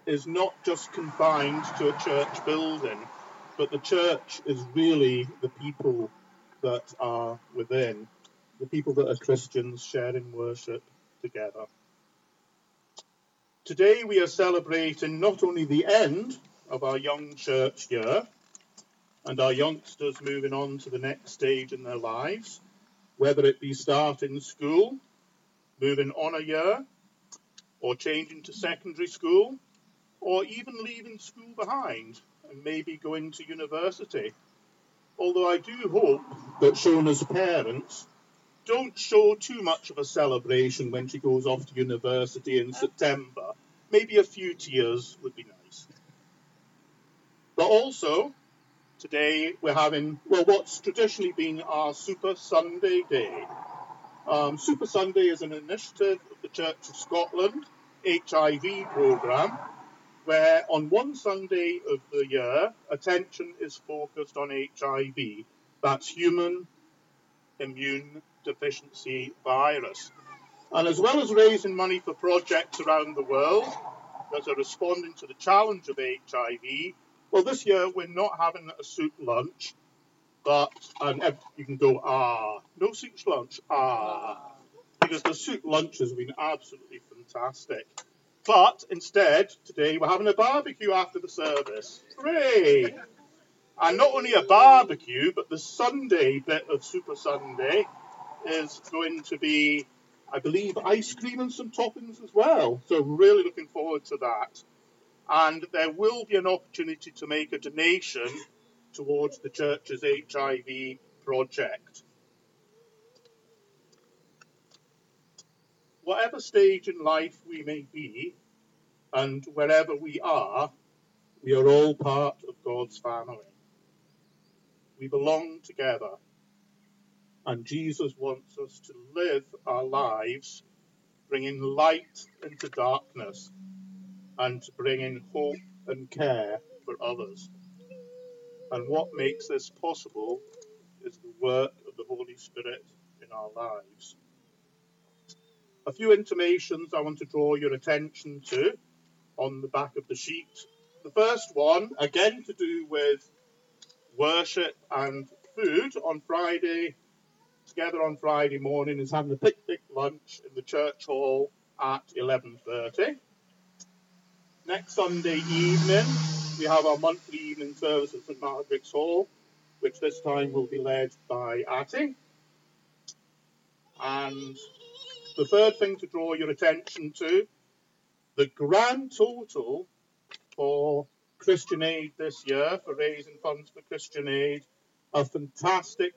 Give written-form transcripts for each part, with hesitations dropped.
is not just confined to a church building, but the church is really the people that are within, the people that are Christians sharing worship together. Today we are celebrating not only the end of our young church year and our youngsters moving on to the next stage in their lives, whether it be starting school, moving on a year, or changing to secondary school, or even leaving school behind and maybe going to university. Although I do hope that Shona's parents don't show too much of a celebration when she goes off to university in September. Maybe a few tears would be nice. But also, today we're having, what's traditionally been our Super Sunday Day. Super Sunday is an initiative of the Church of Scotland HIV programme, where on one Sunday of the year, attention is focused on HIV. That's human immune deficiency virus. And as well as raising money for projects around the world that are responding to the challenge of HIV, well, this year we're not having a soup lunch, but you can go, no soup lunch, because the soup lunch has been absolutely fantastic. But instead, today we're having a barbecue after the service. Hooray! And not only a barbecue, but the Sunday bit of Super Sunday is going to be, I believe, ice cream and some toppings as well. So really looking forward to that. And there will be an opportunity to make a donation towards the church's HIV project. Whatever stage in life we may be, and wherever we are all part of God's family. We belong together. And Jesus wants us to live our lives bringing light into darkness and bringing hope and care for others. And what makes this possible is the work of the Holy Spirit in our lives. A few intimations I want to draw your attention to on the back of the sheet. The first one, again to do with worship and food on Friday, together on Friday morning, is having a picnic lunch in the church hall at 11:30. Next Sunday evening, we have our monthly evening service at St Margaret's Hall, which this time will be led by Atty. And the third thing to draw your attention to, the grand total for Christian Aid this year, for raising funds for Christian Aid, a fantastic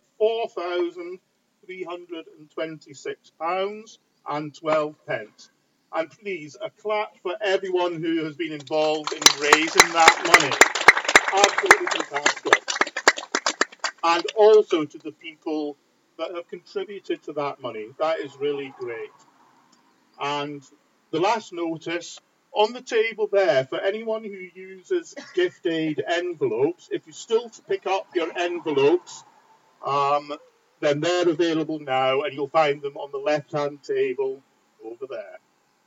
£4,326.12. And please, a clap for everyone who has been involved in raising that money. Absolutely fantastic. And also to the people that have contributed to that money. That is really great. And the last notice, on the table there, for anyone who uses gift aid envelopes, if you still to pick up your envelopes, then they're available now, and you'll find them on the left-hand table over there.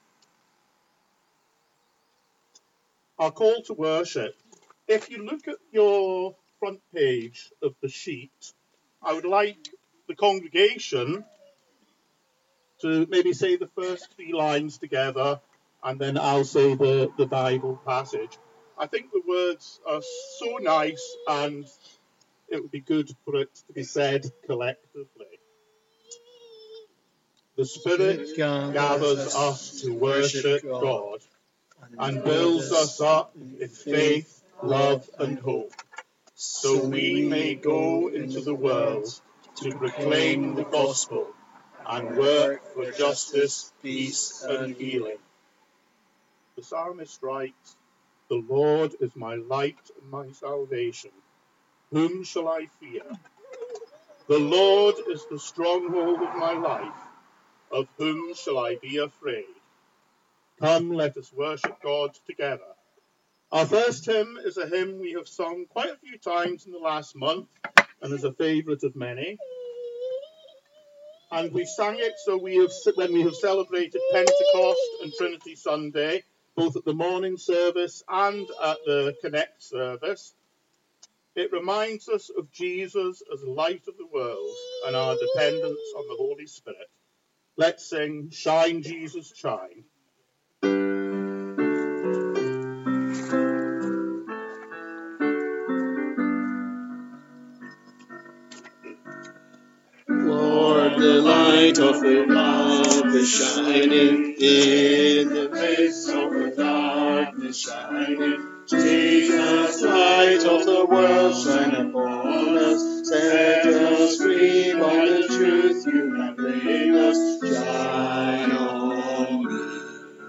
Our call to worship. If you look at your front page of the sheet, I would like the congregation to maybe say the first 3 lines together, and then I'll say the Bible passage. I think the words are so nice, and it would be good for it to be said collectively. The Spirit gathers us to worship God and builds us up in faith, love, and hope, so we may go into the world to proclaim the gospel and work for justice, peace, and healing. The psalmist writes, "The Lord is my light and my salvation. Whom shall I fear? The Lord is the stronghold of my life. Of whom shall I be afraid?" Come, let us worship God together. Our first hymn is a hymn we have sung quite a few times in the last month, and is a favourite of many. And we sang it when we have celebrated Pentecost and Trinity Sunday, both at the morning service and at the Connect service, it reminds us of Jesus as light of the world and our dependence on the Holy Spirit. Let's sing Shine, Jesus, Shine. Lord, the light of the love is shining in the midst of the darkness shining. Jesus, light of the world, shine upon us. Set us free by the truth you have made us. Shine on me.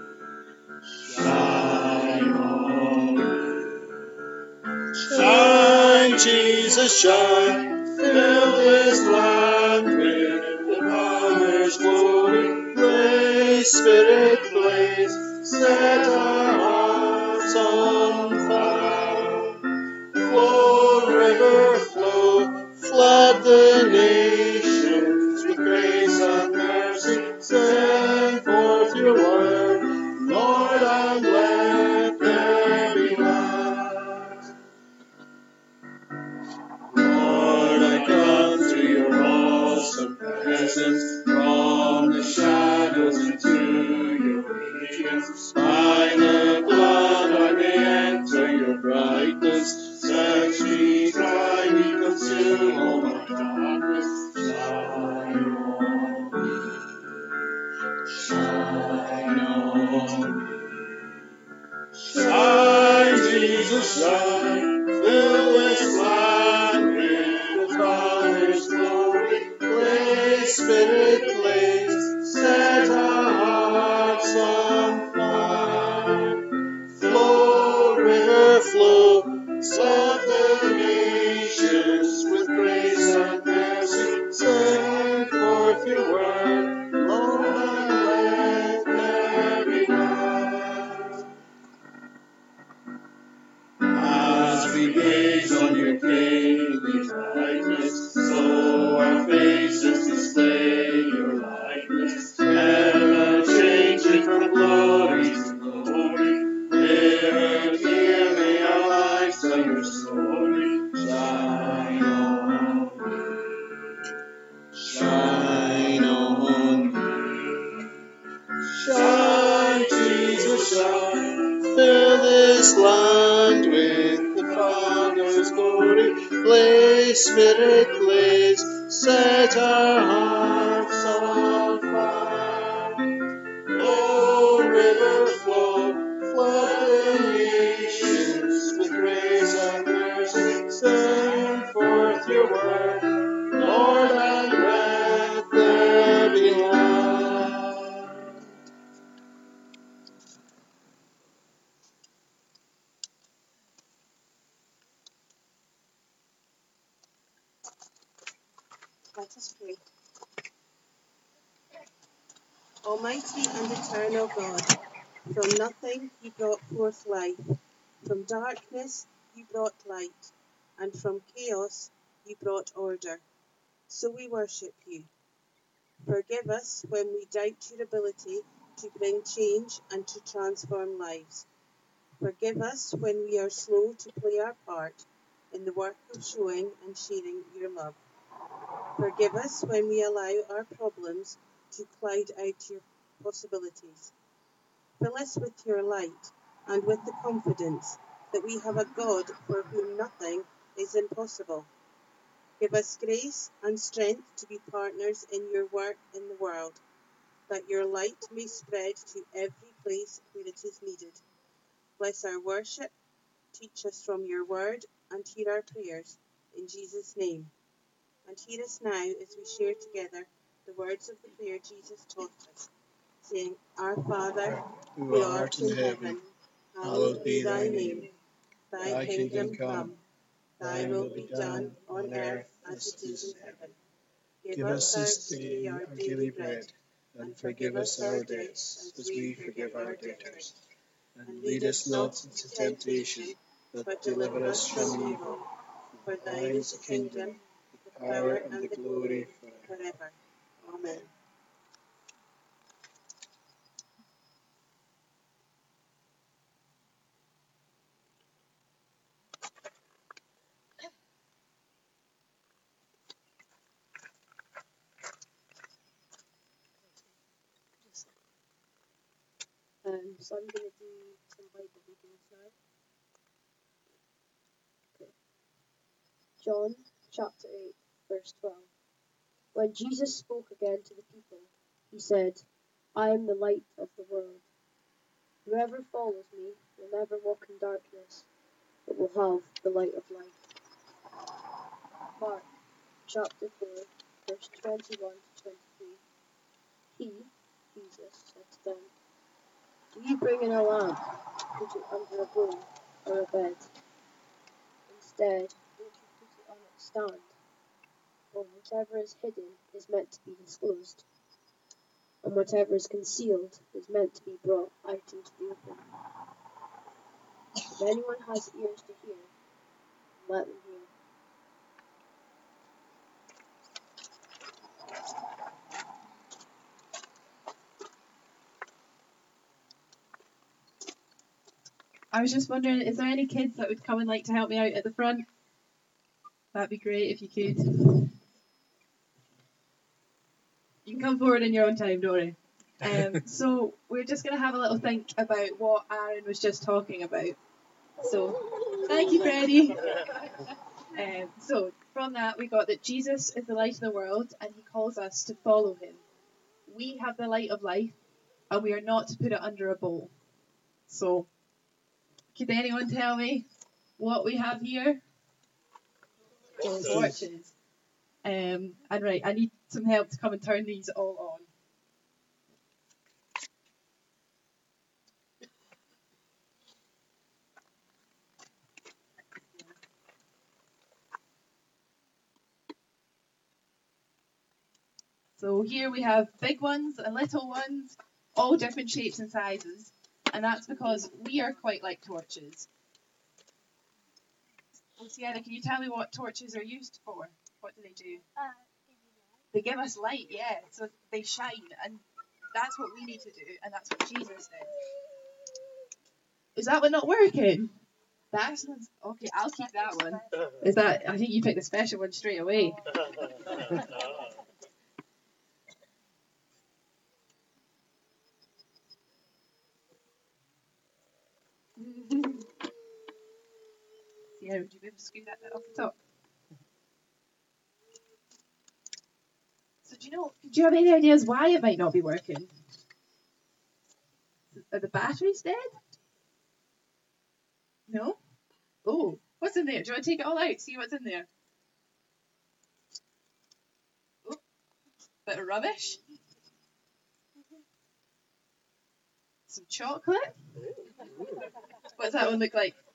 Shine on me. Shine, Jesus, shine. Fill this land with the Father's glory. Blaze, Spirit, blaze. Set our hearts on fire. Flow, river, flow. Flood the nations with grace and mercy. Send forth your word, Lord, and let there be light. Lord, I come to your awesome presence, from the shadows into your radiance. By the blood I may enter your brightness. Search me, try me, consume all my darkness. Shine on me. Shine on me. Shine, Jesus, shine. Fill this land with the Father's glory. Blaze, Spirit, blaze. Set our hearts on fire. Flow, river, flow. Flood the nations with grace and mercy. Send forth your word, Lord, and let there be light. As we gaze on your kingly brightness, so our faces display your likeness. Ever changing from glory to glory, never fear may our lives tell your story. Shine on me. Shine on me. Shine, Jesus, shine. Fill this land with the Father's glory. Blaze, Spirit, blaze. Set our hearts on fire. Flow, river, flow. Flood the nations with grace and mercy. Send forth your word, Lord, and let there be light. Let us pray. Almighty and eternal God, from nothing you brought forth life, from darkness you brought light, and from chaos you brought order. So we worship you. Forgive us when we doubt your ability to bring change and to transform lives. Forgive us when we are slow to play our part in the work of showing and sharing your love. Forgive us when we allow our problems to cloud out your possibilities. Fill us with your light and with the confidence that we have a God for whom nothing is impossible. Give us grace and strength to be partners in your work in the world, that your light may spread to every place where it is needed. Bless our worship, teach us from your word, and hear our prayers. In Jesus' name. And hear us now as we share together the words of the prayer Jesus taught us, saying, Our Father, who art in heaven, hallowed be thy name. Thy kingdom come, thy will be done on earth as it is in heaven. Give us this day our daily bread, and forgive us our debts as we forgive our debtors. And lead us not into temptation, but deliver us from evil. For thine is the kingdom, the power, and the glory forever. Amen. so I'm going to do some Bible readings now. Okay. John chapter 8, verse 12. When Jesus spoke again to the people, he said, I am the light of the world. Whoever follows me will never walk in darkness, but will have the light of life. Mark chapter 4, verse 21 to 23. He, Jesus, said to them, do you bring in a lamp, put it under a bowl or a bed? Instead, don't you put it on its stand? For whatever is hidden is meant to be disclosed, and whatever is concealed is meant to be brought out into the open. If anyone has ears to hear, let them hear. I was just wondering, is there any kids that would come and like to help me out at the front? That'd be great if you could. You can come forward in your own time, don't worry. So we're just going to have a little think about what Aaron was just talking about. So, thank you, Freddie. So from that we got that Jesus is the light of the world and he calls us to follow him. We have the light of life and we are not to put it under a bowl. So, could anyone tell me what we have here? Torches. And right, I need some help to come and turn these all on. So here we have big ones and little ones, all different shapes and sizes, and that's because we are quite like torches. Well, Sienna, can you tell me what torches are used for? What do they do? They give us light, yeah, so they shine, and that's what we need to do, and that's what Jesus did. Is that one not working? That's okay, I'll keep that one. Is that, I think you picked the special one straight away. Yeah, would you be able to scoot that off the top? So do you have any ideas why it might not be working? Are the batteries dead? No? Oh, what's in there? Do you want to take it all out? See what's in there? Oh, bit of rubbish. Some chocolate. What does that one look like?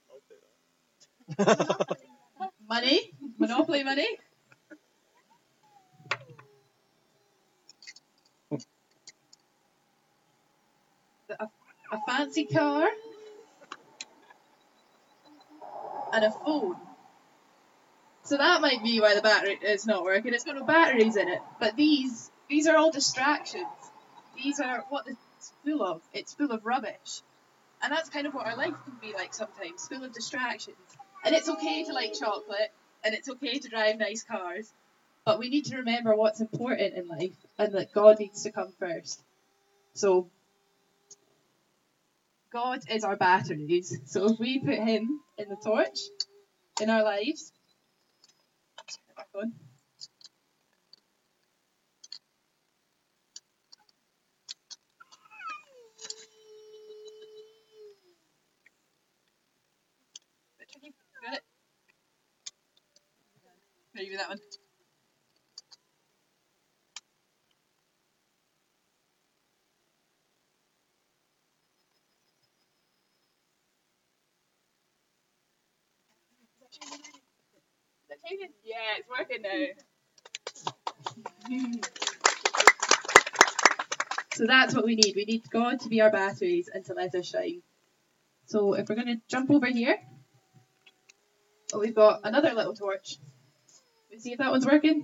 Money? Monopoly money? A fancy car? And a phone. So that might be why the battery is not working. It's got no batteries in it. But these are all distractions. These are what it's full of. It's full of rubbish. And that's kind of what our life can be like sometimes, full of distractions. And it's okay to like chocolate, and it's okay to drive nice cars, but we need to remember what's important in life, and that God needs to come first. So, God is our batteries. So if we put him in the torch, in our lives, back on. Got it? Maybe that one. Is that changing? Yeah, it's working now. So that's what we need. We need God to be our batteries and to let us shine. So if we're going to jump over here, oh, we've got another little torch. Let's see if that one's working.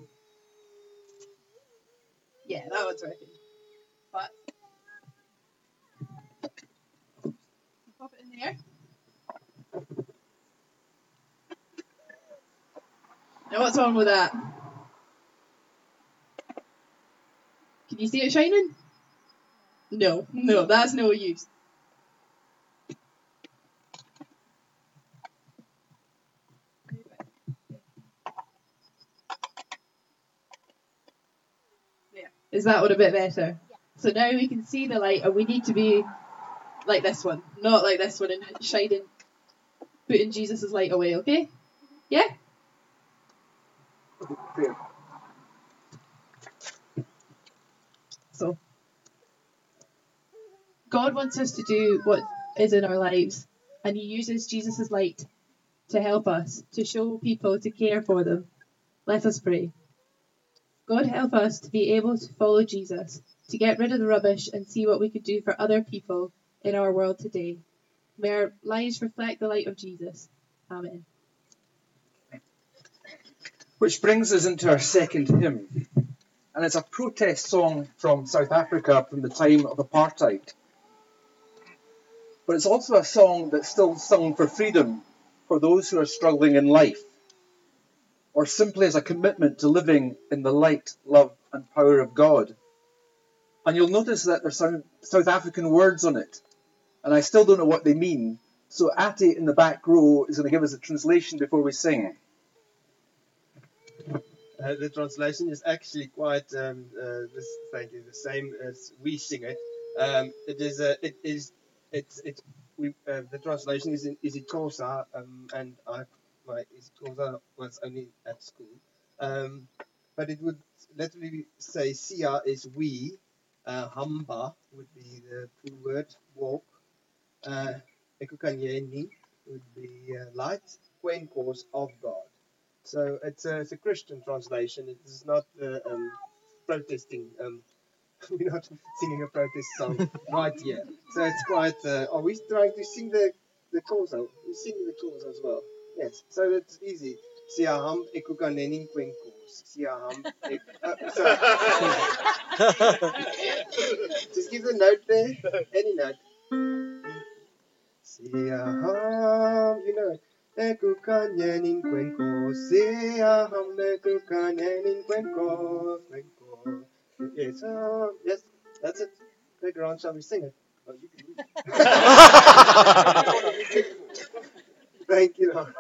Yeah, that one's working. But pop it in there. Now what's wrong with that? Can you see it shining? No, that's no use. Is that one a bit better? So now we can see the light, and we need to be like this one, not like this one and shining, putting Jesus' light away, okay? Yeah? So, God wants us to do what is in our lives, and He uses Jesus' light to help us, to show people, to care for them. Let us pray. God, help us to be able to follow Jesus, to get rid of the rubbish and see what we could do for other people in our world today. May our lives reflect the light of Jesus. Amen. Which brings us into our second hymn. And it's a protest song from South Africa from the time of apartheid. But it's also a song that's still sung for freedom for those who are struggling in life, or simply as a commitment to living in the light, love and power of God. And you'll notice that there's some South African words on it, and I still don't know what they mean. So Ati in the back row is going to give us a translation before we sing. The translation is actually quite the same as we sing it. The translation is in isiXhosa, and my isiXhosa was only at school. But it would literally say Sia is we, hamba would be the full word, walk, ekukanyeni would be light, kwenkos of God. So it's a Christian translation. It is not protesting. We're not singing a protest song right here. So it's quite. Are we trying to sing the chorus? We sing the chorus as well. Yes. So it's easy. Siyaham ekukanening kwenkos. Siyaham. Sorry. Just give the note there. Any note. Siyaham. You know it. Ekukanening kwenkos. Siyaham ekukanening kwenkos. Kwenkos. Yes, yes, that's it. Playground, shall we sing it? Oh, you can read. Thank you, Laura.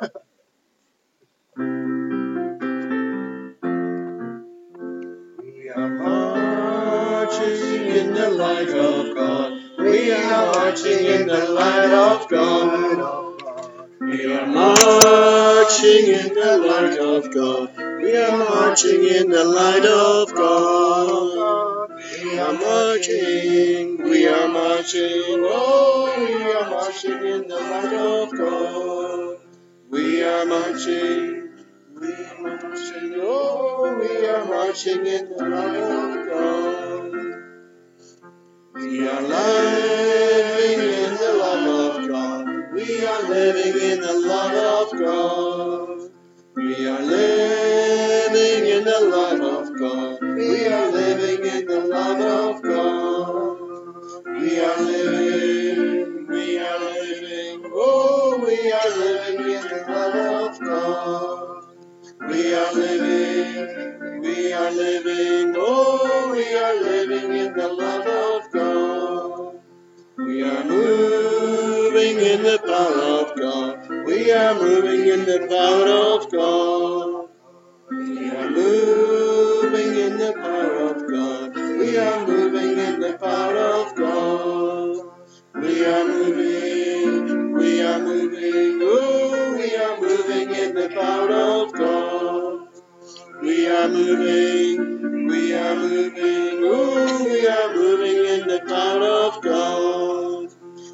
We are marching in the light of God. We are marching in the light of God. We are marching in the light of God. We are marching in the light of God. We are marching, oh, we are marching in the light of God. We are marching, oh, we are marching in the light of God. We are living in the love of God. We are living in the love of God. We are living in the love of God. We are living in the love of God. We are living, oh, we are living in the love of God. We are living, oh, we are living in the love of God. We are moving in the power of God. We are moving in the power of God. We are moving in the power of God. We are moving in the power of God. We are moving, oh, we are moving in the power of God. We are moving, oh, we are moving in the power of God.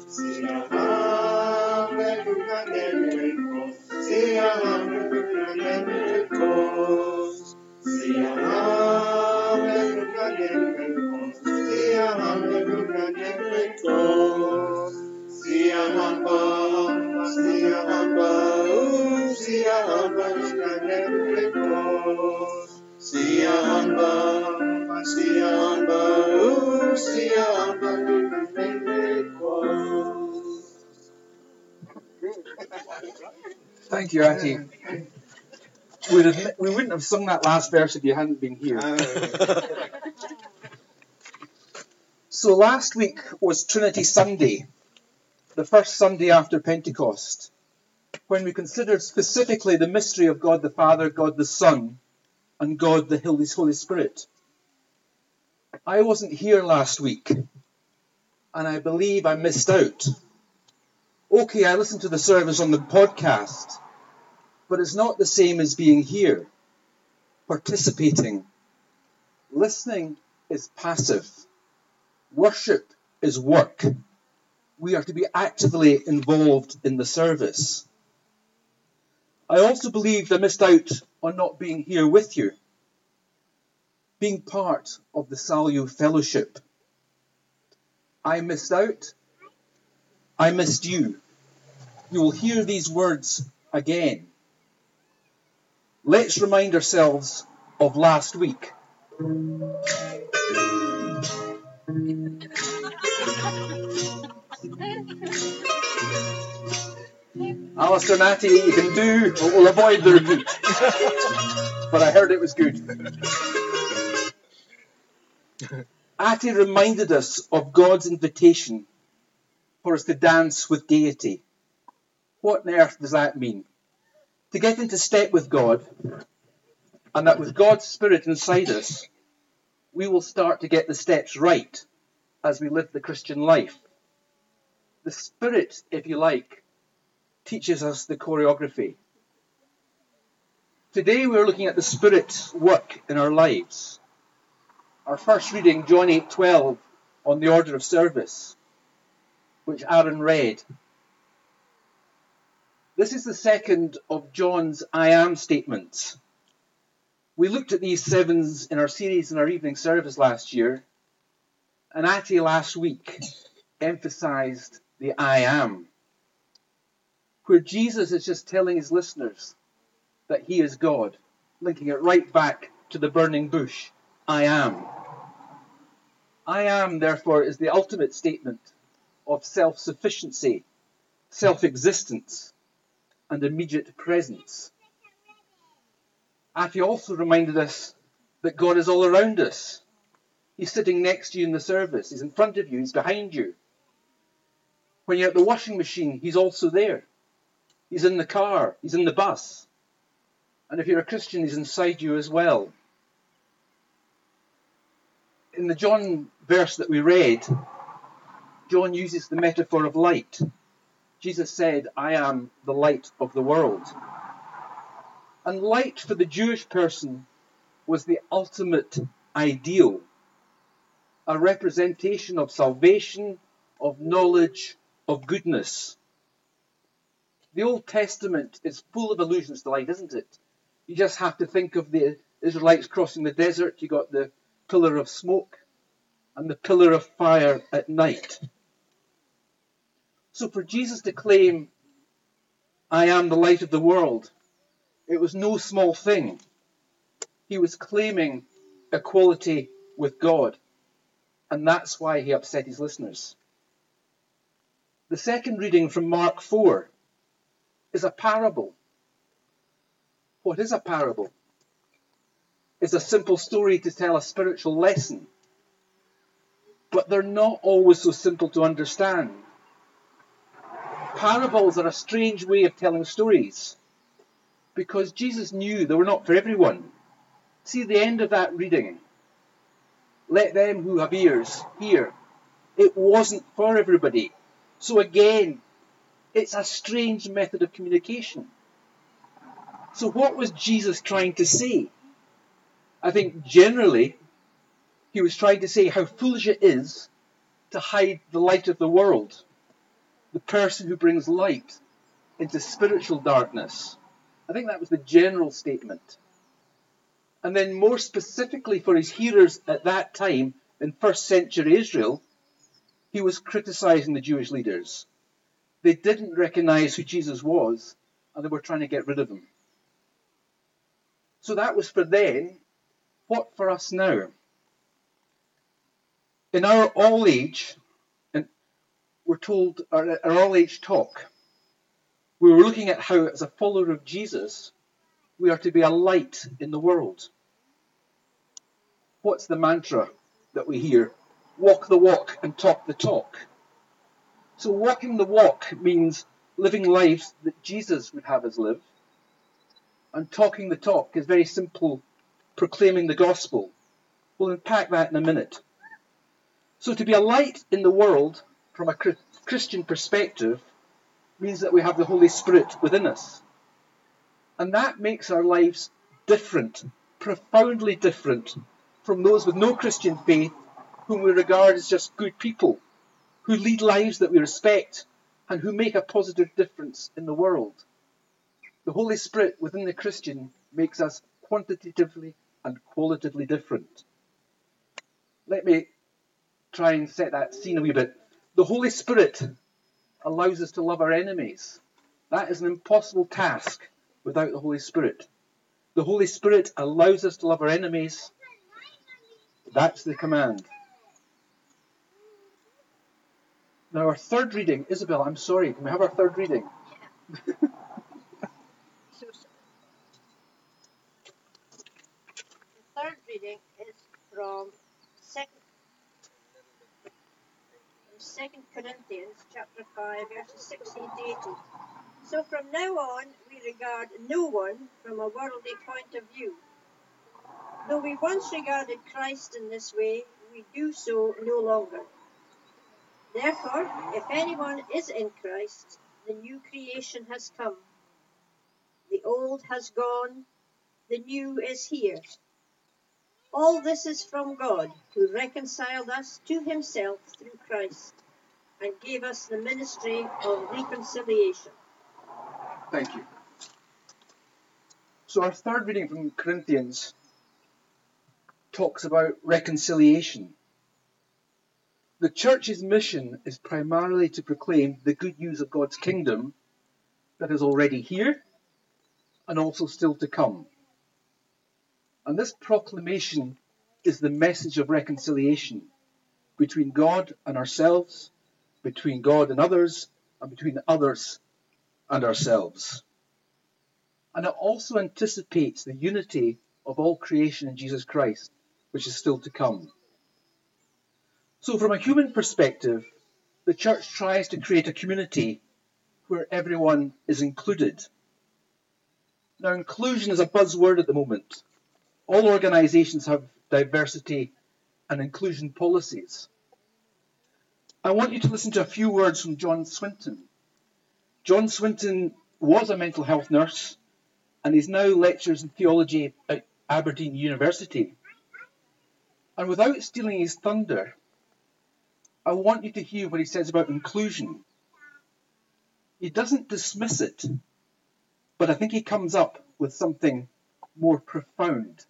Siyaham ekukanening kwenkos. Siyaham ekukanening kwenkos. Siyahamba, oh, siyahamba ekukanening kwenkos. Siyahamba, oh, siyahamba ekukanening kwenkos. Thank you, Ati. We wouldn't have sung that last verse if you hadn't been here. So last week was Trinity Sunday, the first Sunday after Pentecost, when we considered specifically the mystery of God the Father, God the Son, and God the Holy Spirit. I wasn't here last week, and I believe I missed out. Okay, I listened to the service on the podcast, but it's not the same as being here, participating. Listening is passive. Worship is work. We are to be actively involved in the service. I also believed I missed out on not being here with you, being part of the Salio Fellowship. I missed out. I missed you. You will hear these words again. Let's remind ourselves of last week. Alistair, Natty, you can do, we'll avoid the repeat. But I heard it was good. Atty reminded us of God's invitation for us to dance with gaiety. What on earth does that mean? To get into step with God, and that with God's Spirit inside us, we will start to get the steps right as we live the Christian life. The Spirit, if you like, teaches us the choreography. Today we're looking at the Spirit's work in our lives. Our first reading, John 8:12, on the order of service, which Aaron read. This is the second of John's I am statements. We looked at these sevens in our series in our evening service last year, and Atty last week emphasised the I am, where Jesus is just telling his listeners that he is God, linking it right back to the burning bush. I am. I am, therefore, is the ultimate statement of self-sufficiency, self-existence, and immediate presence. Atty also reminded us that God is all around us. He's sitting next to you in the service. He's in front of you. He's behind you. When you're at the washing machine, he's also there. He's in the car. He's in the bus. And if you're a Christian, he's inside you as well. In the John verse that we read, John uses the metaphor of light. Jesus said, I am the light of the world. And light for the Jewish person was the ultimate ideal, a representation of salvation, of knowledge, of goodness. The Old Testament is full of allusions to light, isn't it? You just have to think of the Israelites crossing the desert. You got the pillar of smoke and the pillar of fire at night. So for Jesus to claim, I am the light of the world, it was no small thing. He was claiming equality with God, and that's why he upset his listeners. The second reading from Mark 4 is a parable. What is a parable? It's a simple story to tell a spiritual lesson, but they're not always so simple to understand. Parables are a strange way of telling stories, because Jesus knew they were not for everyone. See the end of that reading. Let them who have ears hear. It wasn't for everybody. So again, it's a strange method of communication. So what was Jesus trying to say? I think generally, he was trying to say how foolish it is to hide the light of the world, the person who brings light into spiritual darkness. I think that was the general statement. And then more specifically for his hearers at that time in first century Israel, he was criticizing the Jewish leaders. They didn't recognize who Jesus was, and they were trying to get rid of him. So that was for then. What for us now? In our all age, and we're told, our all age talk, we were looking at how, as a follower of Jesus, we are to be a light in the world. What's the mantra that we hear? Walk the walk and talk the talk. So walking the walk means living lives that Jesus would have us live. And talking the talk is very simple, proclaiming the gospel. We'll unpack that in a minute. So to be a light in the world from a Christian perspective means that we have the Holy Spirit within us. And that makes our lives different, profoundly different from those with no Christian faith, whom we regard as just good people, who lead lives that we respect and who make a positive difference in the world. The Holy Spirit within the Christian makes us quantitatively and qualitatively different. Let me try and set that scene a wee bit. The Holy Spirit allows us to love our enemies. That is an impossible task without the Holy Spirit. The Holy Spirit allows us to love our enemies. That's the command. Now our third reading, Isabel, I'm sorry, can we have our third reading? The third reading is from 2 Corinthians chapter 5, verses 16 to 18. So from now on, we regard no one from a worldly point of view. Though we once regarded Christ in this way, we do so no longer. Therefore, if anyone is in Christ, the new creation has come. The old has gone, the new is here. All this is from God, who reconciled us to himself through Christ, and gave us the ministry of reconciliation. Thank you. So our third reading from Corinthians talks about reconciliation. The church's mission is primarily to proclaim the good news of God's kingdom that is already here and also still to come. And this proclamation is the message of reconciliation between God and ourselves, between God and others, and between others and ourselves. And it also anticipates the unity of all creation in Jesus Christ, which is still to come. So from a human perspective, the church tries to create a community where everyone is included. Now, inclusion is a buzzword at the moment. All organisations have diversity and inclusion policies. I want you to listen to a few words from John Swinton. John Swinton was a mental health nurse and he's now lectures in theology at Aberdeen University. And without stealing his thunder, I want you to hear what he says about inclusion. He doesn't dismiss it, but I think he comes up with something more profound.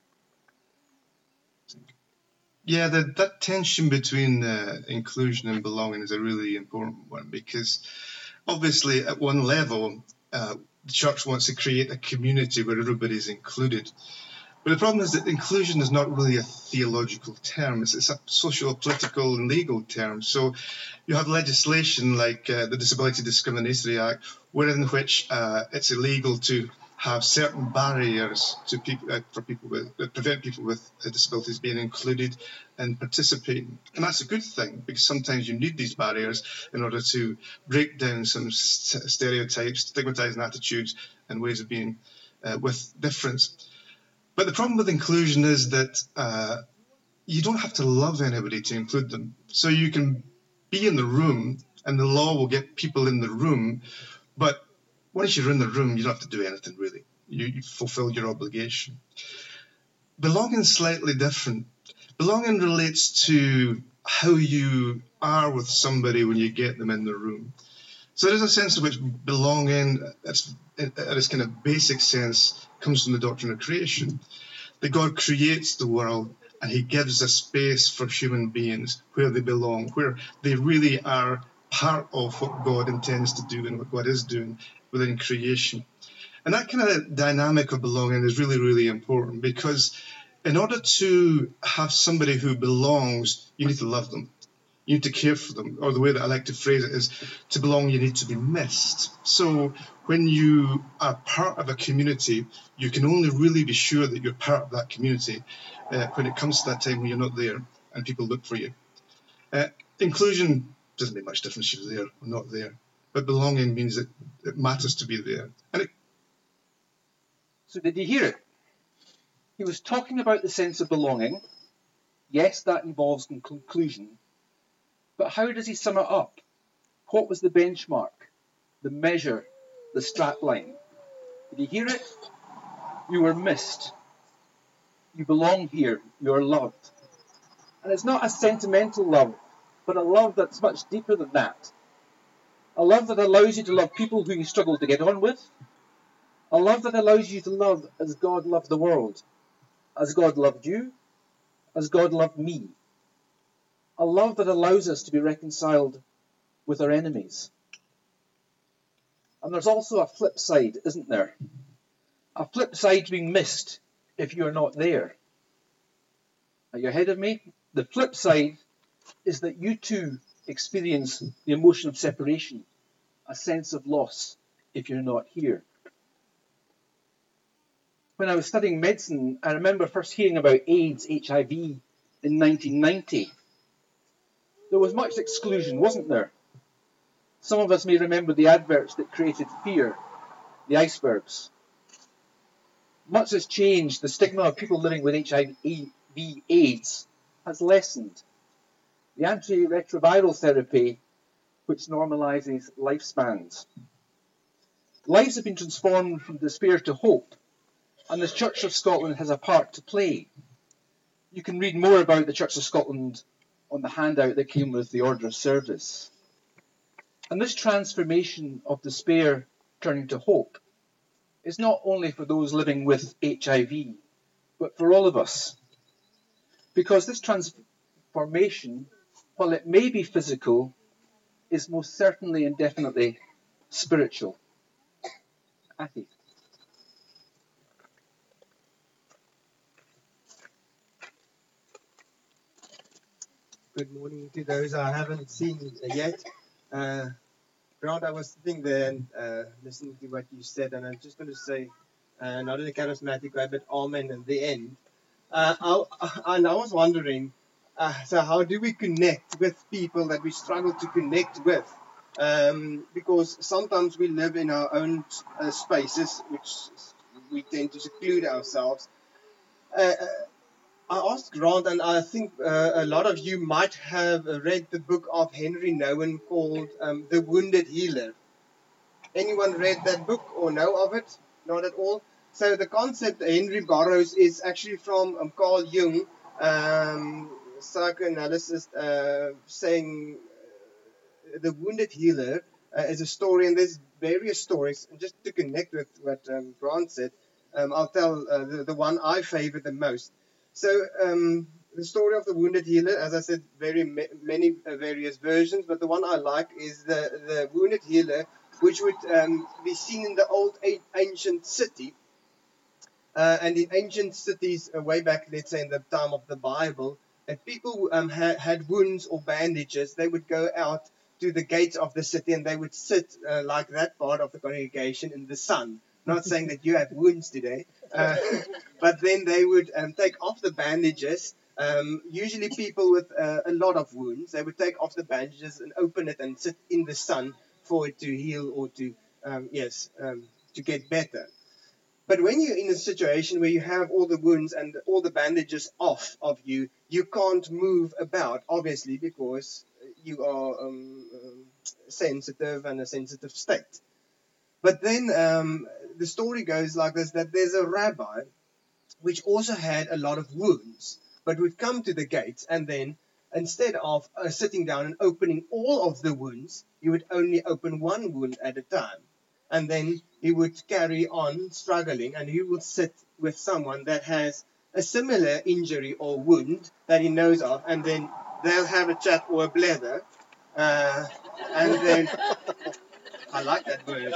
Yeah, that tension between inclusion and belonging is a really important one, because obviously at one level, the church wants to create a community where everybody's included. But the problem is that inclusion is not really a theological term. It's a social, political, and legal term. So you have legislation like the Disability Discriminatory Act, wherein which it's illegal to have certain barriers to people for people with that prevent people with disabilities being included and participating. And that's a good thing, because sometimes you need these barriers in order to break down some stereotypes, stigmatizing attitudes, and ways of being with difference. But the problem with inclusion is that you don't have to love anybody to include them. So you can be in the room and the law will get people in the room, but once you're in the room, you don't have to do anything really. You fulfill your obligation. Belonging is slightly different. Belonging relates to how you are with somebody when you get them in the room. So there's a sense in which belonging, at its kind of basic sense, comes from the doctrine of creation. That God creates the world and he gives a space for human beings where they belong, where they really are part of what God intends to do and what God is doing within creation. And that kind of dynamic of belonging is really, really important, because in order to have somebody who belongs, you need to love them. You need to care for them, or the way that I like to phrase it is, to belong, you need to be missed. So when you are part of a community, you can only really be sure that you're part of that community when it comes to that time when you're not there and people look for you. Inclusion doesn't make much difference if you're there or not there, but belonging means that it matters to be there. So did you hear it? He was talking about the sense of belonging. Yes, that involves inclusion. But how does he sum it up? What was the benchmark, the measure, the strapline? Did you hear it? You were missed. You belong here. You're loved. And it's not a sentimental love, but a love that's much deeper than that. A love that allows you to love people who you struggle to get on with. A love that allows you to love as God loved the world, as God loved you, as God loved me. A love that allows us to be reconciled with our enemies. And there's also a flip side, isn't there? A flip side to being missed if you're not there. Are you ahead of me? The flip side is that you too experience the emotion of separation, a sense of loss if you're not here. When I was studying medicine, I remember first hearing about AIDS, HIV in 1990. There was much exclusion, wasn't there? Some of us may remember the adverts that created fear, the icebergs. Much has changed. The stigma of people living with HIV AIDS has lessened. The antiretroviral therapy, which normalises lifespans. Lives have been transformed from despair to hope, and the Church of Scotland has a part to play. You can read more about the Church of Scotland on the handout that came with the order of service. And this transformation of despair turning to hope is not only for those living with HIV, but for all of us. Because this transformation, while it may be physical, is most certainly and definitely spiritual. Athy. Good morning to those I haven't seen yet. Grant, I was sitting there and listening to what you said, and I'm just going to say, not in a charismatic way, but amen at the end. And I was wondering, so how do we connect with people that we struggle to connect with? Because sometimes we live in our own spaces, which we tend to seclude ourselves. I asked Grant, and I think a lot of you might have read the book of Henry Nouwen called The Wounded Healer. Anyone read that book or know of it? Not at all. So the concept Henry borrows is actually from Carl Jung, psychoanalyst, saying The Wounded Healer is a story, and there's various stories. And just to connect with what Grant said, I'll tell the one I favor the most. So the story of the Wounded Healer, as I said, many various versions, but the one I like is the Wounded Healer, which would be seen in the old ancient city. And in ancient cities, way back, let's say in the time of the Bible, if people had wounds or bandages, they would go out to the gates of the city and they would sit like that part of the congregation in the sun. Not saying that you have wounds today, but then they would take off the bandages. Usually people with a lot of wounds, they would take off the bandages and open it and sit in the sun for it to heal or to get better. But when you're in a situation where you have all the wounds and all the bandages off of you, you can't move about, obviously, because you are sensitive and a sensitive state. But then the story goes like this, that there's a rabbi which also had a lot of wounds, but would come to the gates, and then instead of sitting down and opening all of the wounds, he would only open one wound at a time. And then he would carry on struggling, and he would sit with someone that has a similar injury or wound that he knows of, and then they'll have a chat or a blather, and then I like that word.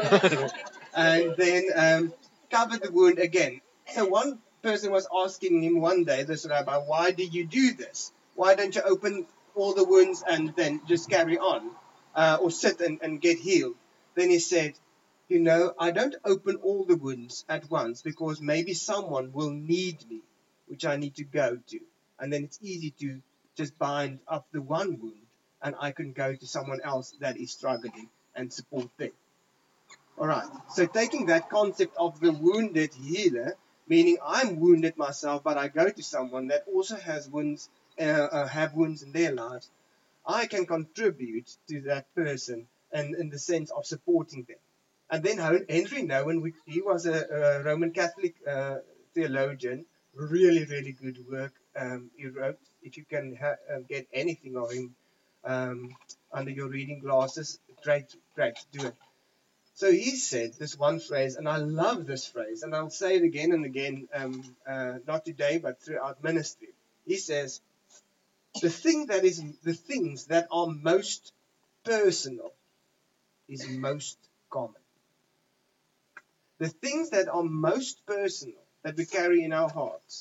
And then cover the wound again. So one person was asking him one day, this rabbi, why do you do this? Why don't you open all the wounds and then just carry on? Or sit and get healed? Then he said, I don't open all the wounds at once because maybe someone will need me, which I need to go to. And then it's easy to just bind up the one wound and I can go to someone else that is struggling and support them. All right. So taking that concept of the wounded healer, meaning I'm wounded myself, but I go to someone that also has wounds, have wounds in their lives. I can contribute to that person and in the sense of supporting them. And then Henry Nouwen, he was a Roman Catholic theologian, really, really good work he wrote. If you can get anything of him under your reading glasses, great to do it. So he said this one phrase, and I love this phrase, and I'll say it again and again, not today, but throughout ministry. He says, the things that are most personal is most common. The things that are most personal, that we carry in our hearts,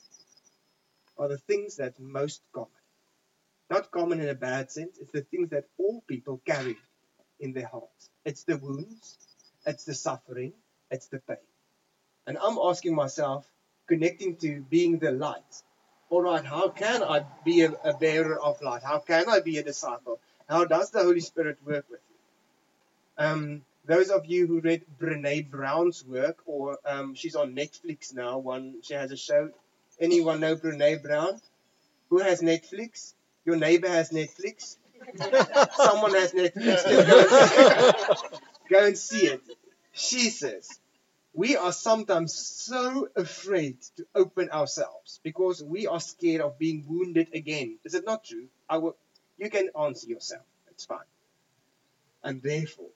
are the things that are most common. Not common in a bad sense, it's the things that all people carry in their hearts. It's the wounds, it's the suffering, it's the pain. And I'm asking myself, connecting to being the light, all right, how can I be a bearer of light? How can I be a disciple? How does the Holy Spirit work with me? Those of you who read Brené Brown's work, or she's on Netflix now, she has a show. Anyone know Brené Brown? Who has Netflix? Your neighbor has Netflix? Someone has Netflix. Just go and see it. She says, we are sometimes so afraid to open ourselves because we are scared of being wounded again. Is it not true? You can answer yourself. It's fine. And therefore,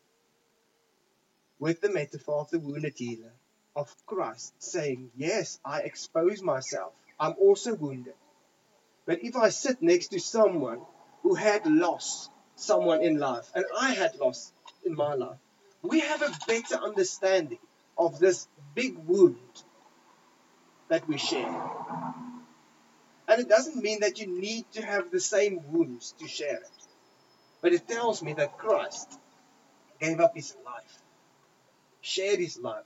with the metaphor of the wounded healer, of Christ saying, yes, I expose myself. I'm also wounded. But if I sit next to someone who had lost someone in life, and I had lost in my life, we have a better understanding of this big wound that we share. And it doesn't mean that you need to have the same wounds to share it. But it tells me that Christ gave up his life, shared his life,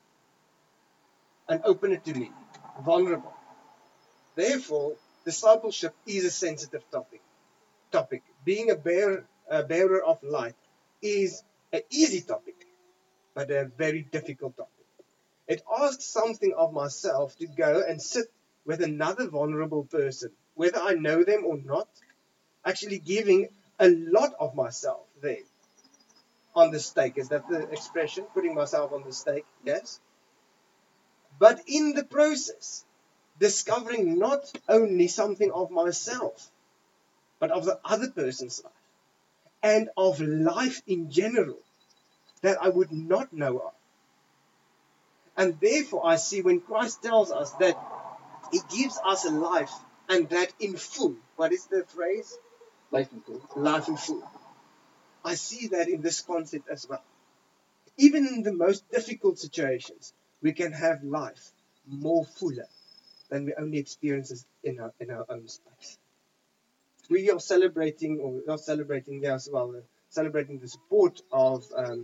and opened it to me, vulnerable. Therefore, discipleship is a sensitive topic. Being a bearer of light is an easy topic, but a very difficult topic. It asks something of myself to go and sit with another vulnerable person, whether I know them or not, actually giving a lot of myself there on the stake. Is that the expression? Putting myself on the stake? Yes. But in the process, discovering not only something of myself, but of the other person's life, and of life in general that I would not know of. And therefore I see when Christ tells us that he gives us a life, and that in full. What is the phrase? Life in full. Life in full. I see that in this concept as well. Even in the most difficult situations, we can have life more fuller than we only experience in our own space. We are celebrating, or not celebrating there as well, celebrating the support of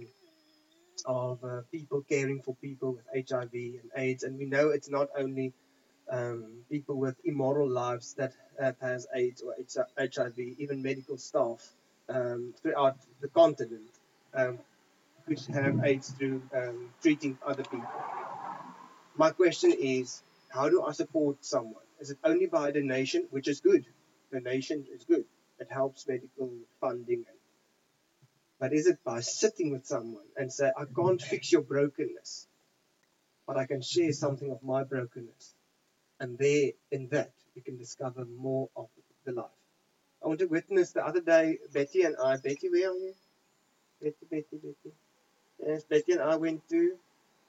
people caring for people with HIV and AIDS, and we know it's not only people with immoral lives that has AIDS or HIV, even medical staff throughout the continent could have AIDS through treating other people. My question is, how do I support someone? Is it only by donation, which is good? Donation is good. It helps medical funding. But is it by sitting with someone and say, I can't fix your brokenness, but I can share something of my brokenness? And there, in that, you can discover more of the life. I want to witness the other day, Betty and I, Betty, where are you? Betty. Yes, Betty and I went to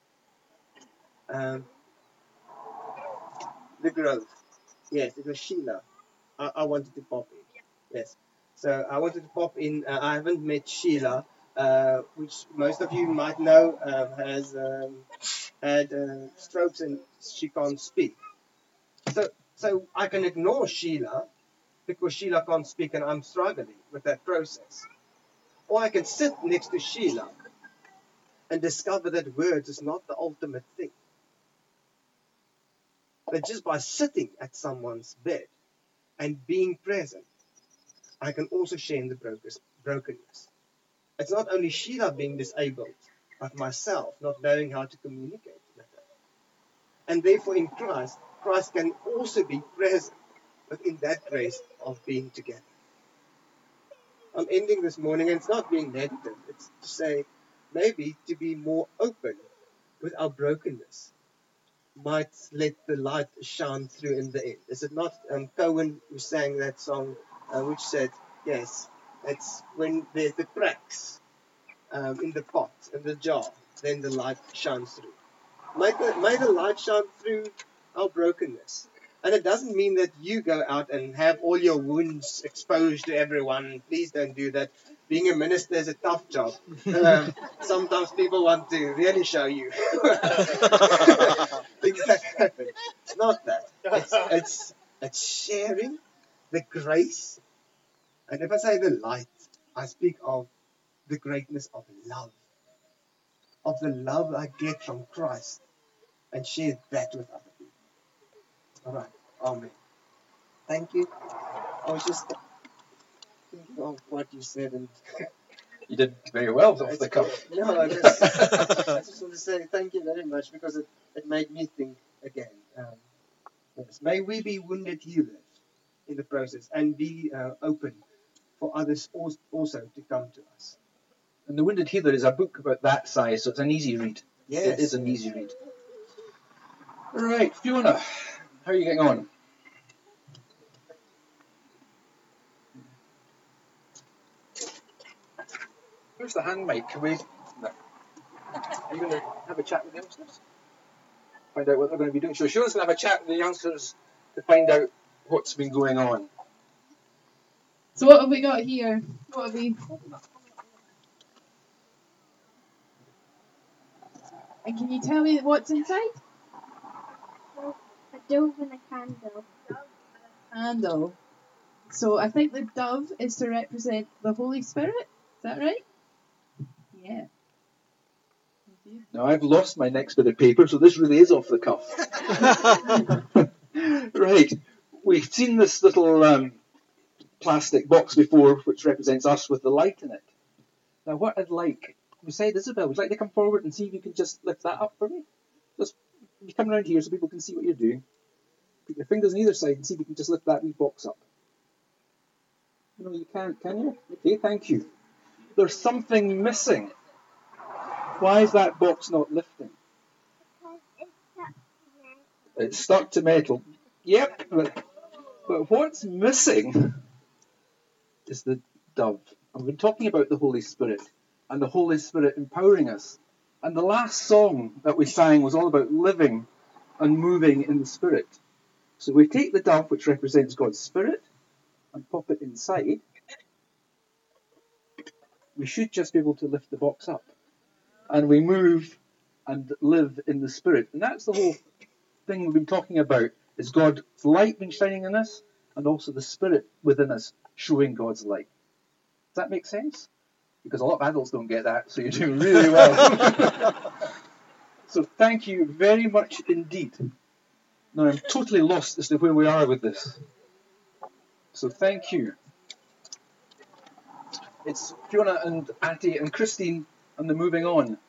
the Grove. Yes, it was Sheila. I wanted to pop in. Yes. So I wanted to pop in. I haven't met Sheila, which most of you might know has had strokes and she can't speak. So I can ignore Sheila because Sheila can't speak and I'm struggling with that process. Or I can sit next to Sheila and discover that words is not the ultimate thing. But just by sitting at someone's bed and being present, I can also share in the brokenness. It's not only Sheila being disabled, but myself not knowing how to communicate with her. And therefore in Christ can also be present within that grace of being together. I'm ending this morning, and it's not being negative. It's to say, maybe to be more open with our brokenness might let the light shine through in the end. Is it not Cohen who sang that song, which said, yes, it's when there's the cracks in the pot, in the jar, then the light shines through. May the light shine through our brokenness. And it doesn't mean that you go out and have all your wounds exposed to everyone. Please don't do that. Being a minister is a tough job. Sometimes people want to really show you things that happen. It's not that. It's sharing the grace. And if I say the light, I speak of the greatness of love. Of the love I get from Christ. And share that with other people. All right. Amen. Thank you. I was just thinking of what you said, and You did very well off the cuff. no, I just want to say thank you very much, because it made me think again. Yes, may we be wounded healers in the process, and be open for others also to come to us. And The Wounded Healer is a book about that size, so it's an easy read. Yes. It is an easy read. Right, Fiona, how are you getting on? Where's the hand mic? No. Are you going to have a chat with the youngsters? Find out what they're going to be doing. So Fiona's going to have a chat with the youngsters to find out what's been going on. So what have we got here? What have we? And can you tell me what's inside? A dove and a candle. Candle. So I think the dove is to represent the Holy Spirit. Is that right? Yeah. Now, I've lost my next bit of paper, so this really is off the cuff. Right. We've seen this little plastic box before, which represents us with the light in it. Now, what I'd like, we said, Isabel, would you like to come forward and see if you can just lift that up for me? Just you come around here so people can see what you're doing. Put your fingers on either side and see if you can just lift that wee box up. No, you can't, can you? Okay, thank you. There's something missing. Why is that box not lifting? It's stuck to metal. Yep, but what's missing is the dove. And we've been talking about the Holy Spirit and the Holy Spirit empowering us. And the last song that we sang was all about living and moving in the Spirit. So we take the dove, which represents God's Spirit, and pop it inside. We should just be able to lift the box up. And we move and live in the Spirit. And that's the whole thing we've been talking about, is God's light being shining in us, and also the Spirit within us showing God's light. Does that make sense? Because a lot of adults don't get that, so you're doing really well. So thank you very much indeed. Now I'm totally lost as to where we are with this. So thank you. It's Fiona and Atty and Christine and the Moving On.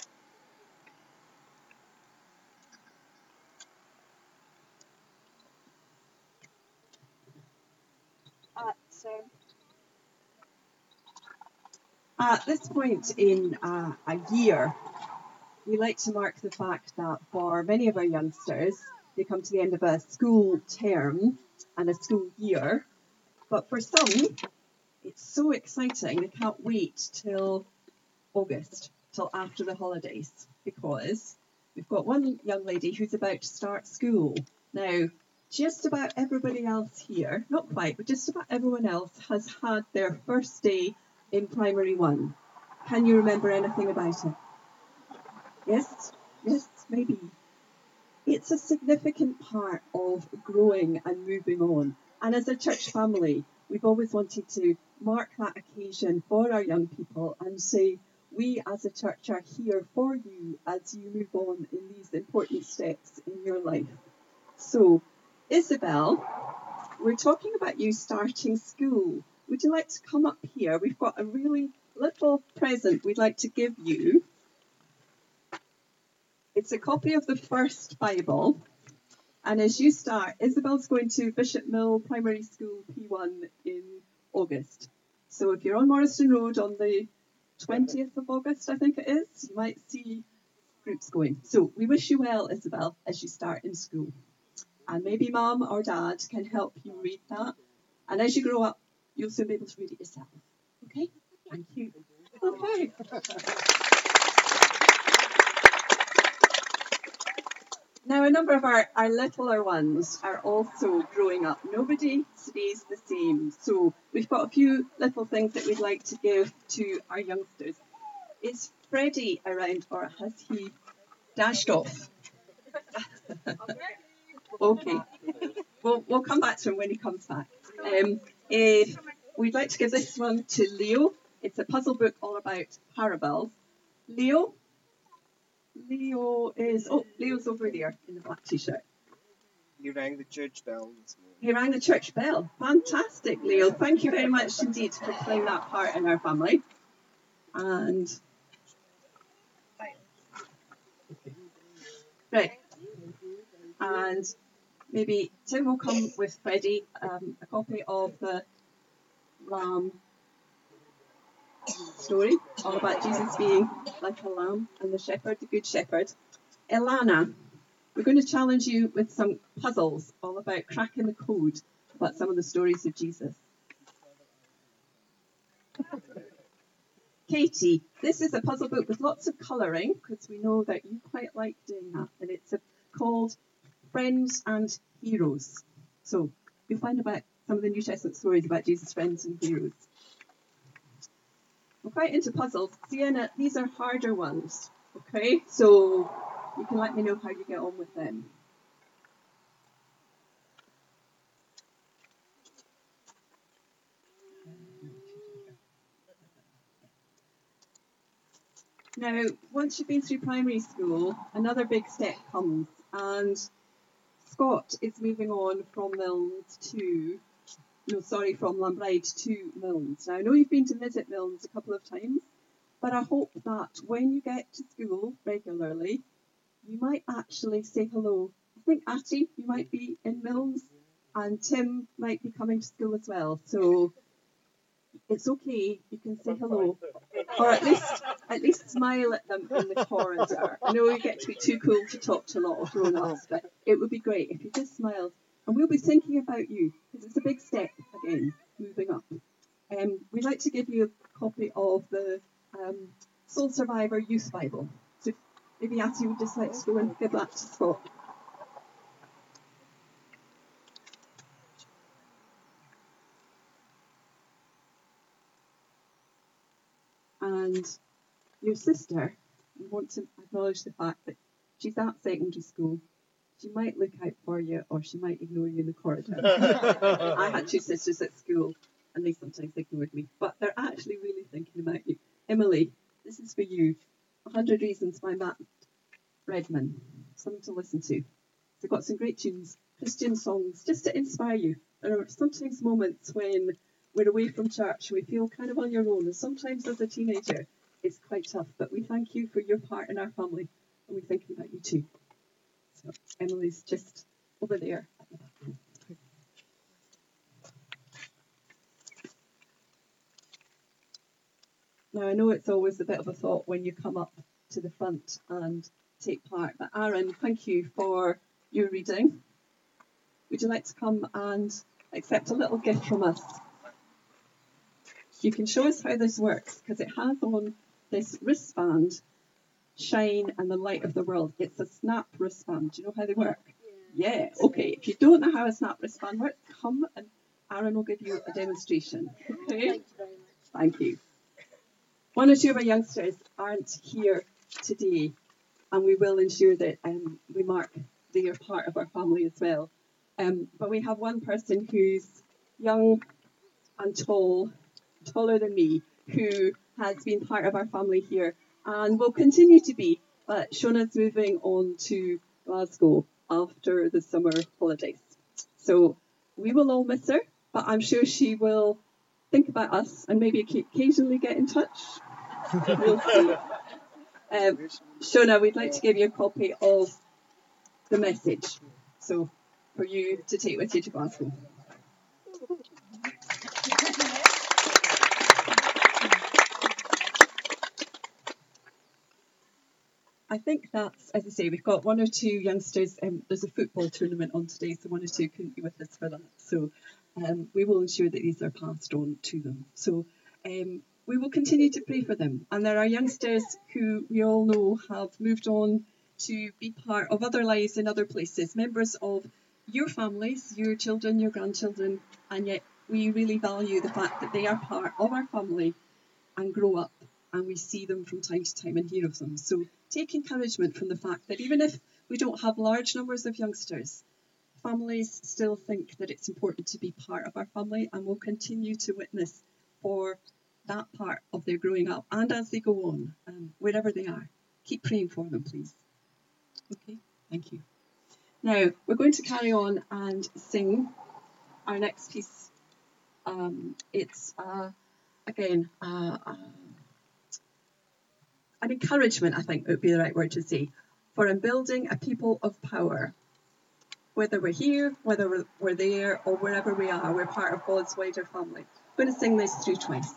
At this point in a year, we like to mark the fact that for many of our youngsters, they come to the end of a school term and a school year. But for some, it's so exciting, they can't wait till August, till after the holidays, because we've got one young lady who's about to start school. Now, just about everybody else here, not quite, but just about everyone else has had their first day in primary one. Can you remember anything about it? Yes, maybe. It's a significant part of growing and moving on. And as a church family, we've always wanted to mark that occasion for our young people and say, we as a church are here for you as you move on in these important steps in your life. So, Isabel, we're talking about you starting school. Would you like to come up here? We've got a really little present we'd like to give you. It's a copy of the First Bible. And as you start, Isabel's going to Bishop Mill Primary School P1 in August. So if you're on Morrison Road on the 20th of August, I think it is, you might see groups going. So we wish you well, Isabel, as you start in school. And maybe mum or dad can help you read that. And as you grow up, you'll soon be able to read it yourself. Okay? Thank you. Okay. Now, a number of our littler ones are also growing up. Nobody stays the same. So we've got a few little things that we'd like to give to our youngsters. Is Freddie around, or has he dashed off? Okay. We'll come back to him when he comes back. We'd like to give this one to Leo. It's a puzzle book all about parables. Leo is... Oh, Leo's over there in the black t-shirt. He rang the church bell this morning. He rang the church bell. Fantastic, Leo. Thank you very much indeed for playing that part in our family. And... Right. And maybe Tim will come with Freddie a copy of the Lamb story, all about Jesus being like a lamb and the shepherd, the good shepherd. Ilana, we're going to challenge you with some puzzles all about cracking the code about some of the stories of Jesus. Katie, this is a puzzle book with lots of colouring, because we know that you quite like doing that, and it's called Friends and Heroes. So you'll find about some of the New Testament stories about Jesus' friends and heroes. We're quite into puzzles. Sienna, these are harder ones, okay? So you can let me know how you get on with them. Now, once you've been through primary school, another big step comes, and Scott is moving on from Lambride to Milnes. Now, I know you've been to visit Milnes a couple of times, but I hope that when you get to school regularly, you might actually say hello. I think Atty, you might be in Milnes, and Tim might be coming to school as well. So it's okay, you can say hello, or at least smile at them in the corridor. I know you get to be too cool to talk to a lot of grown-ups, but it would be great if you just smiled. And we'll be thinking about you, because it's a big step, again, moving up. We'd like to give you a copy of the Soul Survivor Youth Bible. So maybe Atty would just like to go and give that to Scott. And your sister, we want to acknowledge the fact that she's at secondary school. She might look out for you, or she might ignore you in the corridor. I had two sisters at school, and they sometimes ignored me, but they're actually really thinking about you. Emily, this is for you. 100 Reasons by Matt Redman. Something to listen to. They've got some great tunes, Christian songs, just to inspire you. There are sometimes moments when we're away from church, we feel kind of on your own, and sometimes as a teenager, it's quite tough, but we thank you for your part in our family, and we're thinking about you too. So Emily's just over there. Now, I know it's always a bit of a thought when you come up to the front and take part, but Aaron, thank you for your reading. Would you like to come and accept a little gift from us? You can show us how this works, because it has on this wristband, Shine and the Light of the World. It's a snap wristband. Do you know how they work? Yeah. Okay. If you don't know how a snap wristband works, come and Aaron will give you a demonstration. Okay? Thank you very much. Thank you. One or two of our youngsters aren't here today, and we will ensure that we mark they are part of our family as well. But we have one person who's young and tall, taller than me, who has been part of our family here and will continue to be. But Shona's moving on to Glasgow after the summer holidays. So we will all miss her, but I'm sure she will think about us and maybe occasionally get in touch. We'll see. Shona, we'd like to give you a copy of the message. So for you to take with you to Glasgow. I think that's, as I say, we've got one or two youngsters. There's a football tournament on today, so one or two couldn't be with us for that. So we will ensure that these are passed on to them. So we will continue to pray for them. And there are youngsters who we all know have moved on to be part of other lives in other places, members of your families, your children, your grandchildren, and yet we really value the fact that they are part of our family and grow up, and we see them from time to time and hear of them. So take encouragement from the fact that even if we don't have large numbers of youngsters, families still think that it's important to be part of our family, and will continue to witness for that part of their growing up and as they go on, wherever they are. Keep praying for them, please. Okay, thank you. Now, we're going to carry on and sing our next piece. It's, again, an encouragement, I think would be the right word to say, for in building a people of power. Whether we're here, whether we're there, or wherever we are, we're part of God's wider family. I'm going to sing this through twice.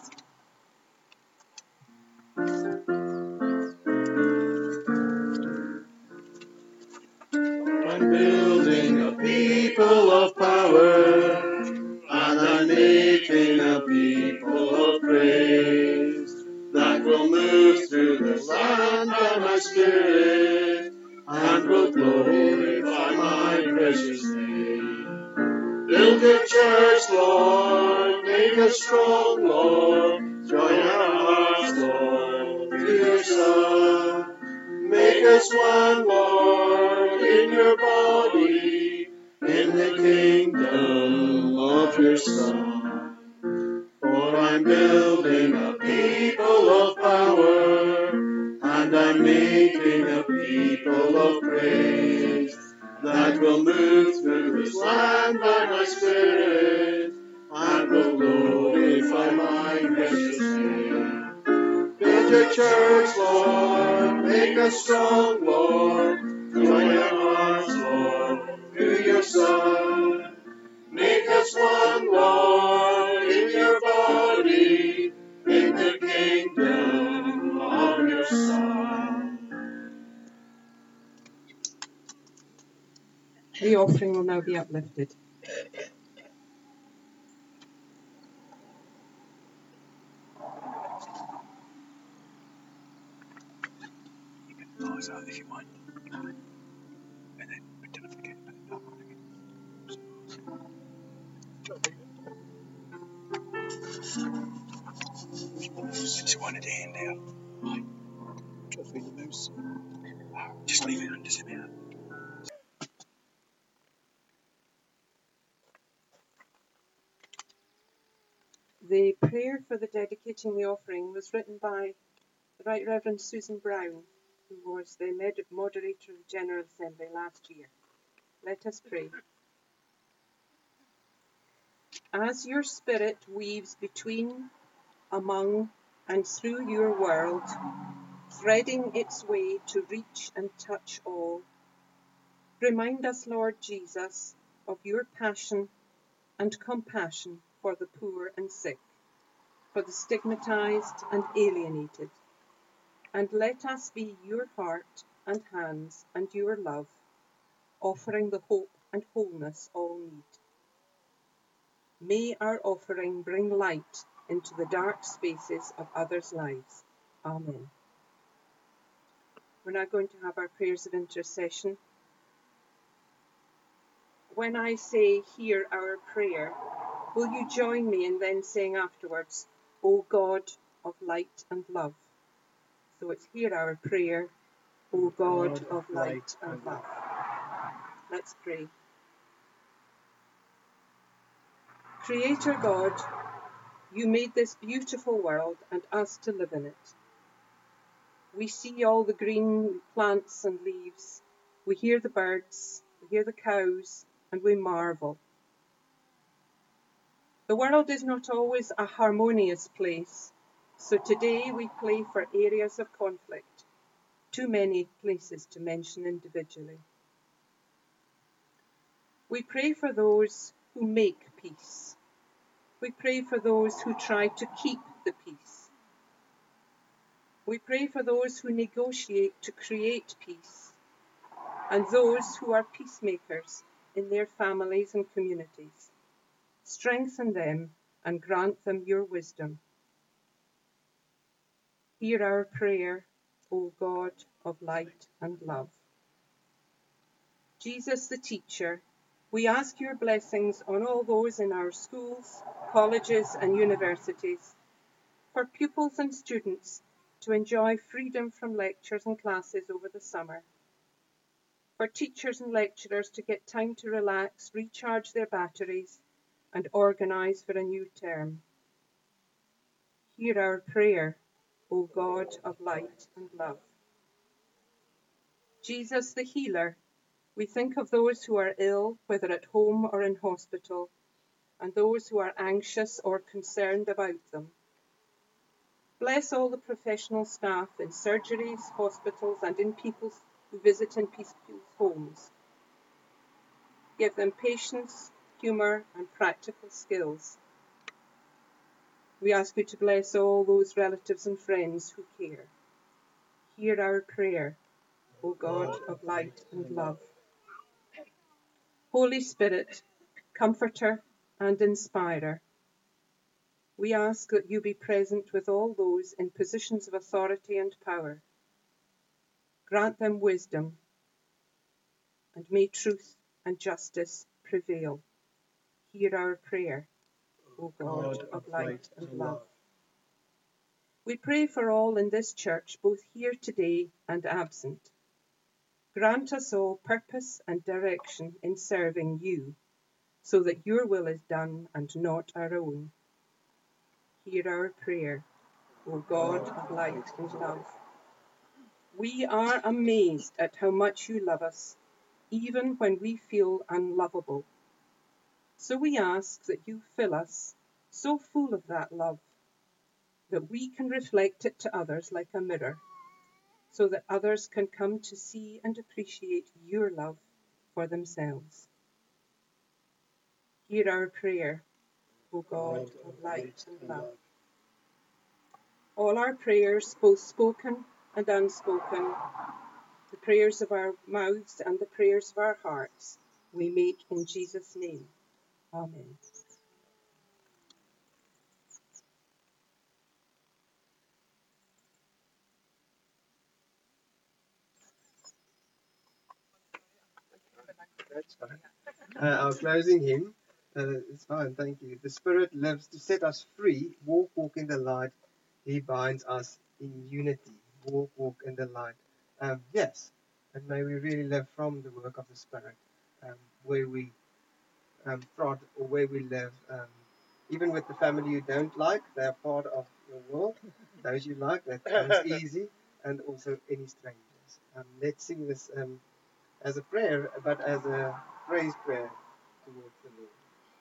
I'm building a people of power, and I'm making a people of praise, that will move through this land by my spirit, and will glorify my precious name. Build your church, Lord, make us strong, Lord, join our hearts, Lord, through your Son. Make us one, Lord, in your body, in the kingdom of your Son. For I'm building a people of power, and I'm making a people of praise, that will move through this land by my spirit, and will glorify my precious name. Build your church, Lord, make us strong, Lord, join our hearts, Lord, through your Son. Make us one, Lord, in your body, in the kingdom of your Son. The offering will now be uplifted. Out if you want. And then don't forget about that. Just wanted to hand out. Right. Try to feed the moose. Just leave it and just about. The prayer for the dedicating the offering was written by the Right Reverend Susan Brown, who was the moderator of the General Assembly last year. Let us pray. As your Spirit weaves between, among, and through your world, threading its way to reach and touch all, remind us, Lord Jesus, of your passion and compassion for the poor and sick, for the stigmatized and alienated, and let us be your heart and hands and your love, offering the hope and wholeness all need. May our offering bring light into the dark spaces of others' lives. Amen. We're now going to have our prayers of intercession. When I say, hear our prayer, will you join me in then saying afterwards, O God of light and love? So it's hear our prayer, O God of light and love. Let's pray. Creator God, you made this beautiful world and us to live in it. We see all the green plants and leaves. We hear the birds, we hear the cows, and we marvel. The world is not always a harmonious place, so today we pray for areas of conflict, too many places to mention individually. We pray for those who make peace. We pray for those who try to keep the peace. We pray for those who negotiate to create peace and those who are peacemakers in their families and communities. Strengthen them and grant them your wisdom. Hear our prayer, O God of light and love. Jesus the teacher, we ask your blessings on all those in our schools, colleges and universities, for pupils and students to enjoy freedom from lectures and classes over the summer, for teachers and lecturers to get time to relax, recharge their batteries and organise for a new term. Hear our prayer, O God of light and love. Jesus the healer, we think of those who are ill, whether at home or in hospital, and those who are anxious or concerned about them. Bless all the professional staff in surgeries, hospitals, and in people who visit in people's homes. Give them patience, humour, and practical skills. We ask you to bless all those relatives and friends who care. Hear our prayer, O God of light and love. Holy Spirit, Comforter and Inspirer, we ask that you be present with all those in positions of authority and power. Grant them wisdom, and may truth and justice prevail. Hear our prayer, O God of light and love. We pray for all in this church, both here today and absent. Grant us all purpose and direction in serving you, so that your will is done and not our own. Hear our prayer, O God of light and love. We are amazed at how much you love us, even when we feel unlovable. So we ask that you fill us, so full of that love, that we can reflect it to others like a mirror, so that others can come to see and appreciate your love for themselves. Hear our prayer, O God of light and love. All our prayers, both spoken and unspoken, the prayers of our mouths and the prayers of our hearts, we make in Jesus' name. Amen. That's fine. Our closing hymn. It's fine, thank you. The Spirit lives to set us free. Walk, walk in the light. He binds us in unity. Walk, walk in the light. Yes, and may we really live from the work of the Spirit, where we prod or where we live. Even with the family you don't like, they are part of your world. Those you like, that comes easy, and also any strangers. Let's sing this as a prayer, but as a praise prayer towards the Lord.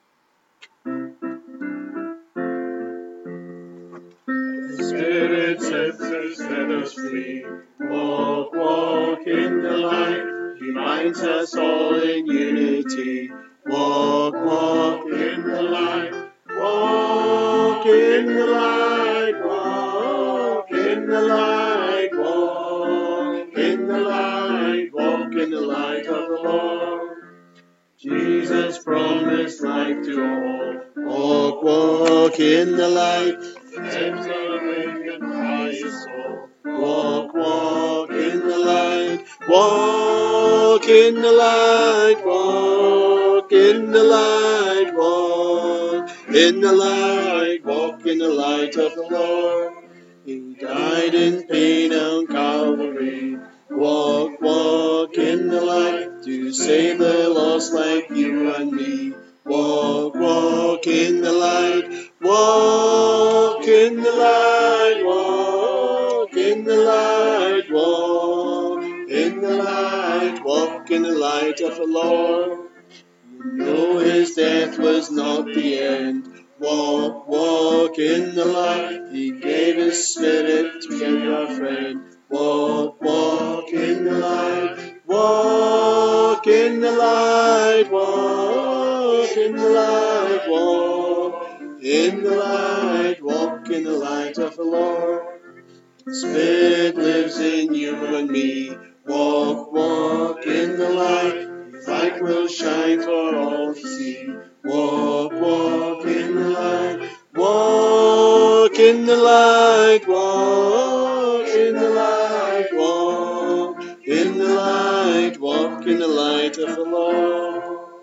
Spirit sets us, set us free. Walk, walk in the light. He binds us all in unity. Walk, walk in the light. Walk in the light. Walk in the light. Walk in the light. Walk in the light of the Lord. Jesus promised life to all. Walk, walk in the light. Tempts awake and high your soul. Walk, walk in the light. Walk in the light. Walk in the light. Walk in the light. Walk in the light of the Lord. He died in pain on Calvary. Walk, walk in the light to save the lost like you and me. Walk, walk in the light. Walk in the light. Walk in the light. Walk in the light. Walk in the light of the Lord. You know his death was not the end. Walk, walk in the light. He gave his Spirit to be your friend. Walk, walk in the light. Walk in the light. Walk in the light. Walk in the light. Walk in the light of the Lord. Spirit lives in you and me. Walk, walk in the light. His light will shine for all to see. Walk, walk in the light. Walk in the light. Walk in the light. Walk in the light. Walk in the light of the Lord.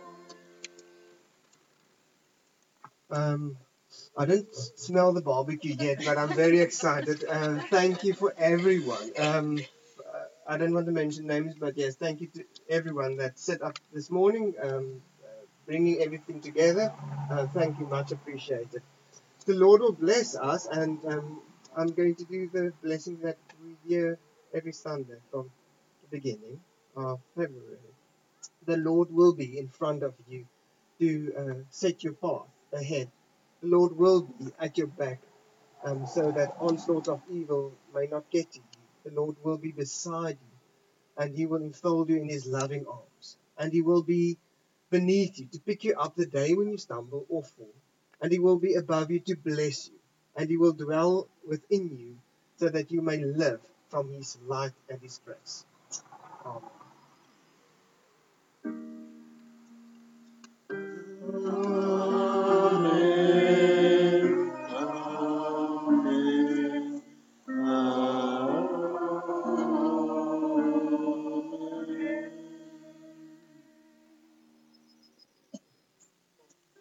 I didn't smell the barbecue yet, but I'm very excited. Thank you for everyone. I don't want to mention names, but yes, thank you to everyone that set up this morning, bringing everything together. Thank you, much appreciated. The Lord will bless us, and I'm going to do the blessing that we hear every Sunday from the beginning of February. The Lord will be in front of you to set your path ahead. The Lord will be at your back, so that onslaughts of evil may not get to you. The Lord will be beside you, and He will enfold you in His loving arms. And He will be beneath you to pick you up the day when you stumble or fall. And He will be above you to bless you. And He will dwell within you, so that you may live from His light and His grace. Amen.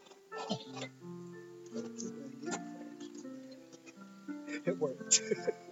It worked.